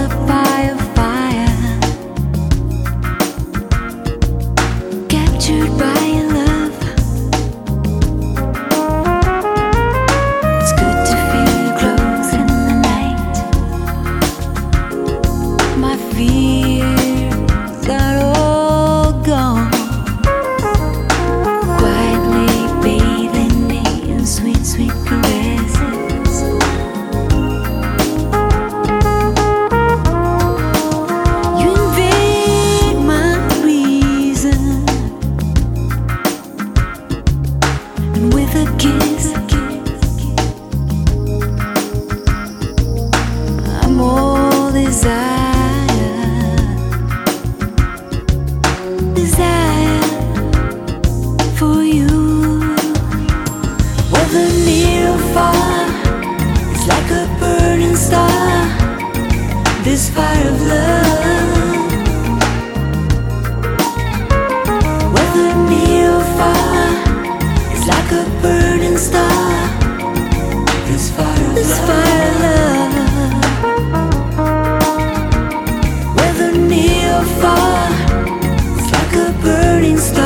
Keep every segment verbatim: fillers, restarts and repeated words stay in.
fire, fire, captured by your love. It's good to feel you close in the night. My fears are all gone, quietly bathing me in sweet, sweet caresses. You invade my reason, and with a kiss, I'm all desire, desire for you. Whether near or far, it's like a burning star, this fire of love. Whether near or far, it's like a burning star, this fire of this fire of love. Whether near or far, it's like a burning star.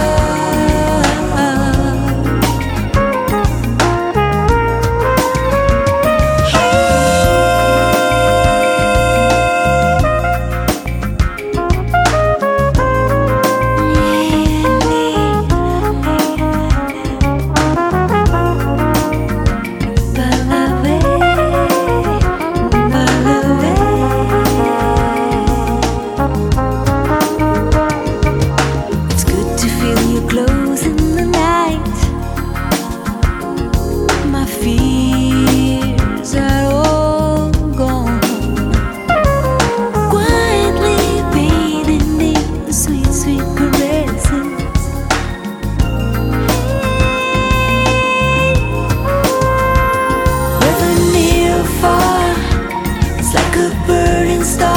Close in the night, my fears are all gone, quietly bathing me in sweet, sweet caresses. Whether near or far, it's like a burning star.